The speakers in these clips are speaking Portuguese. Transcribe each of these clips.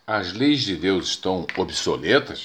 As leis de Deus estão obsoletas?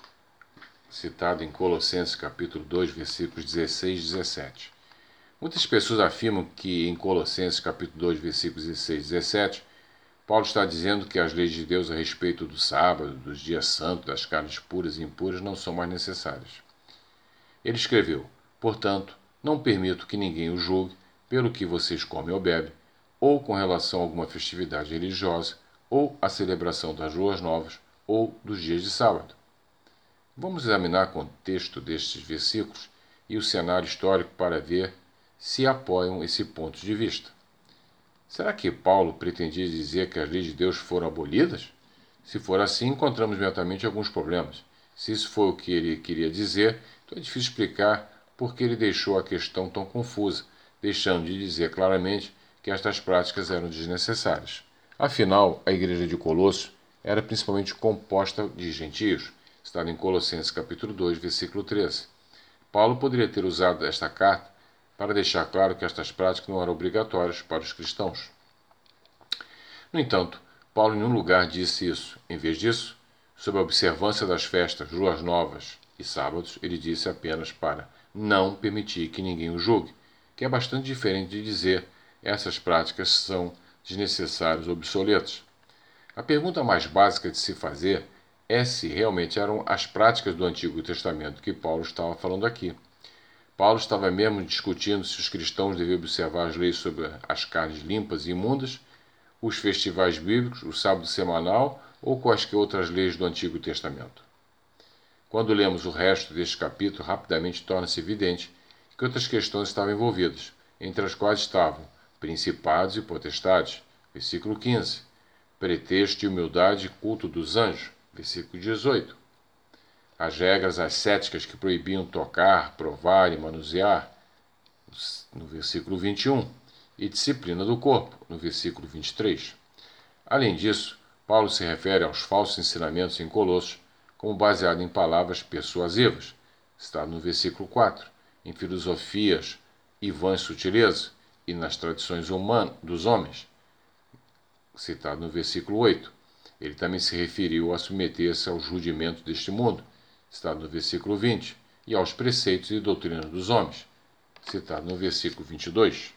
Citado em Colossenses capítulo 2, versículos 16 e 17. Muitas pessoas afirmam que em Colossenses capítulo 2, versículos 16 e 17, Paulo está dizendo que as leis de Deus a respeito do sábado, dos dias santos, das carnes puras e impuras não são mais necessárias. Ele escreveu: portanto, não permito que ninguém o julgue pelo que vocês comem ou bebem, ou com relação a alguma festividade religiosa, ou a celebração das luas novas, ou dos dias de sábado. Vamos examinar o contexto destes versículos e o cenário histórico para ver se apoiam esse ponto de vista. Será que Paulo pretendia dizer que as leis de Deus foram abolidas? Se for assim, encontramos imediatamente alguns problemas. Se isso foi o que ele queria dizer, então é difícil explicar por que ele deixou a questão tão confusa, deixando de dizer claramente que estas práticas eram desnecessárias. Afinal, a igreja de Colossos era principalmente composta de gentios, está em Colossenses capítulo 2, versículo 13. Paulo poderia ter usado esta carta para deixar claro que estas práticas não eram obrigatórias para os cristãos. No entanto, Paulo em nenhum lugar disse isso. Em vez disso, sob a observância das festas, luas novas e sábados, ele disse apenas para não permitir que ninguém o julgue, que é bastante diferente de dizer essas práticas são desnecessárias ou obsoletas. A pergunta mais básica de se fazer é se realmente eram as práticas do Antigo Testamento que Paulo estava falando aqui. Paulo estava mesmo discutindo se os cristãos deviam observar as leis sobre as carnes limpas e imundas, os festivais bíblicos, o sábado semanal ou quaisquer outras leis do Antigo Testamento. Quando lemos o resto deste capítulo, rapidamente torna-se evidente que outras questões estavam envolvidas, entre as quais estavam principados e potestades, versículo 15, pretexto de humildade e culto dos anjos, versículo 18, as regras ascéticas que proibiam tocar, provar e manusear, no versículo 21, e disciplina do corpo, no versículo 23. Além disso, Paulo se refere aos falsos ensinamentos em Colossos como baseado em palavras persuasivas, está no versículo 4, em filosofias e vãs sutilezas e nas tradições dos homens, citado no versículo 8. Ele também se referiu a submeter-se aos rudimentos deste mundo, citado no versículo 20, e aos preceitos e doutrinas dos homens, citado no versículo 22.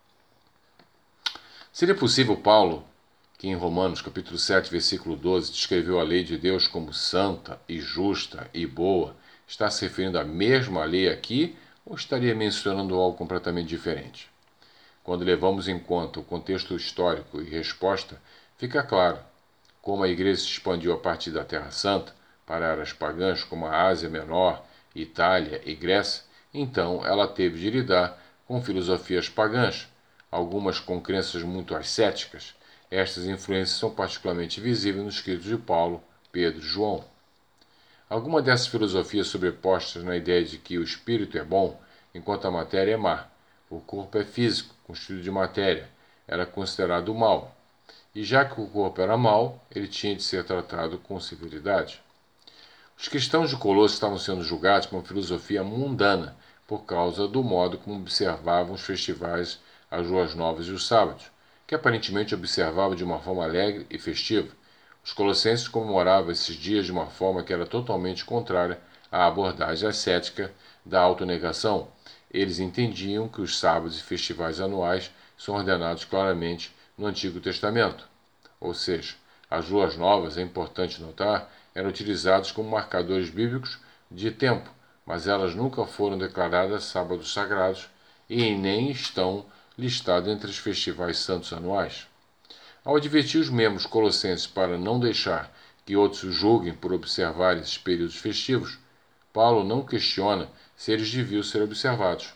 Seria possível Paulo, que em Romanos capítulo 7, versículo 12, descreveu a lei de Deus como santa e justa e boa, estar se referindo à mesma lei aqui ou estaria mencionando algo completamente diferente? Quando levamos em conta o contexto histórico e resposta, fica claro como a igreja se expandiu a partir da Terra Santa para áreas pagãs como a Ásia Menor, Itália e Grécia, então ela teve de lidar com filosofias pagãs, algumas com crenças muito ascéticas. Estas influências são particularmente visíveis nos escritos de Paulo, Pedro e João. Algumas dessas filosofias sobrepostas na ideia de que o espírito é bom, enquanto a matéria é má. O corpo é físico, constituído de matéria, era considerado mal. E já que o corpo era mau, ele tinha de ser tratado com severidade. Os cristãos de Colossos estavam sendo julgados por uma filosofia mundana, por causa do modo como observavam os festivais, as luas novas e os sábados, que aparentemente observavam de uma forma alegre e festiva. Os colossenses comemoravam esses dias de uma forma que era totalmente contrária à abordagem ascética da autonegação. Eles entendiam que os sábados e festivais anuais são ordenados claramente no Antigo Testamento. Ou seja, as luas novas, é importante notar, eram utilizadas como marcadores bíblicos de tempo, mas elas nunca foram declaradas sábados sagrados e nem estão listadas entre os festivais santos anuais. Ao advertir os membros colossenses para não deixar que outros os julguem por observar esses períodos festivos, Paulo não questiona se eles deviam ser observados.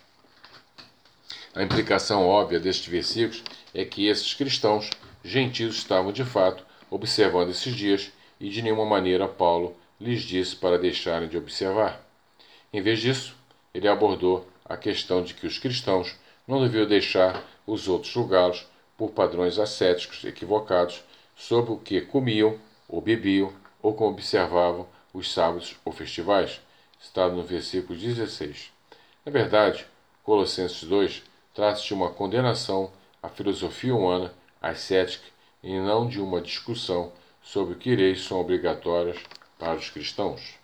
A implicação óbvia destes versículos é que esses cristãos gentios estavam de fato observando esses dias e de nenhuma maneira Paulo lhes disse para deixarem de observar. Em vez disso, ele abordou a questão de que os cristãos não deviam deixar os outros julgá-los por padrões ascéticos equivocados sobre o que comiam ou bebiam ou como observavam os sábados ou festivais, citado no versículo 16. Na verdade, Colossenses 2 trata-se de uma condenação à filosofia humana ascética e não de uma discussão sobre o que leis são obrigatórias para os cristãos.